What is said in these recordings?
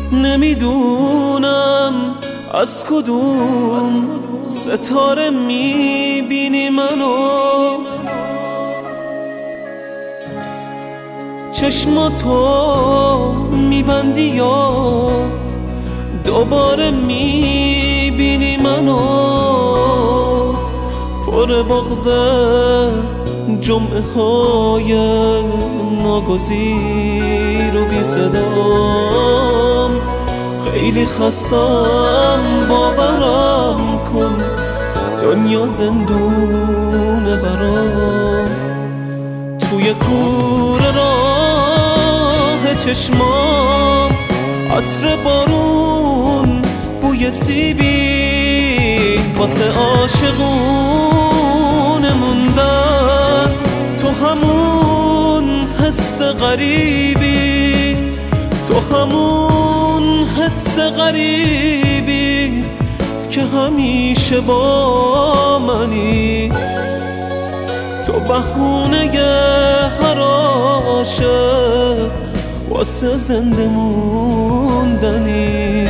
نمیدونم از کدوم ستاره میبینی منو، چشماتو میبندی یا دوباره میبینی منو، پر بغضه جمعه های ناگزیر و بی صدام، خیلی خستم باورم کن دنیا زندونه برام، توی کوره راه چشمام عطر بارون بوی سیبی، واسه عاشقون موندن تو همون حس غریبی، تو همون حس غریبی که همیشه با منی، تو بهونه هر عاشق واسه زنده موندنی.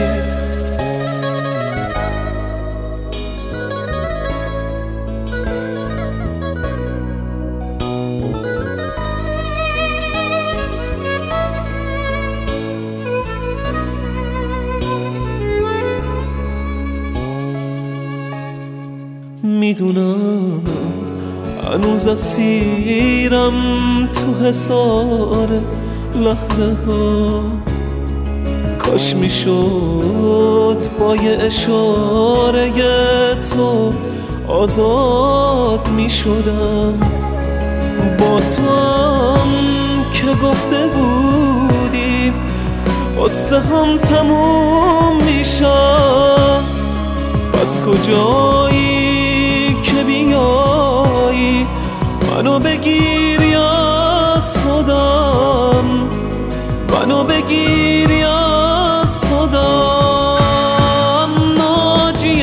میدونم هنوز اسیرم تو حصار لحظه ها، کاش میشد با یه اشاره تو آزاد میشدم، با تو هم که گفته بودیم قصه هم تموم میشم، پس کجایی که بیایی منو بگیری از خودم، منو بگیری از خودم، ناجی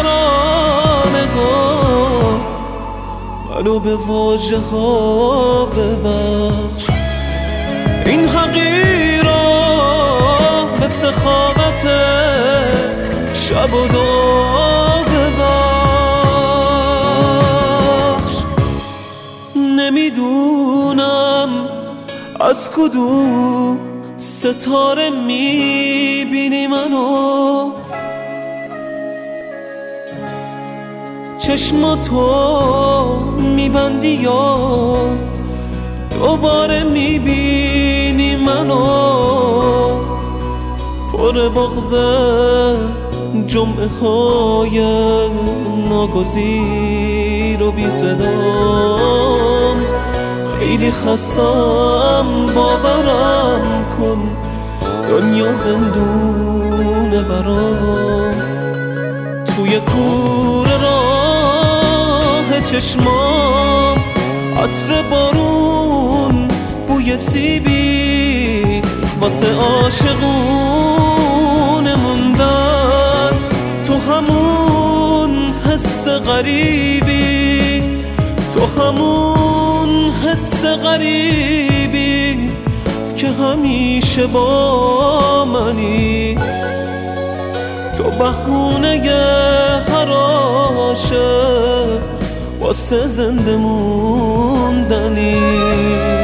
ترانگاه منو به واژه ها ببخش، این حقیرا به سخاوت شب و دو ببخش. نمیدونم از کدوم ستاره میبینی منو، چشماتو میبندی یا دوباره میبینی منو، پر بغضه جمعه های ناگزیر و بی صدام، خیلی خستم باورم کن دنیا زندونه برام، توی کوره راه چشمام عطر بارون بوی سیبی، واسه عاشقون موندن تو همون حس غریبی، تو همون حس غریبی که همیشه با منی، تو بهونه هر عاشق واسه زنده موندنی.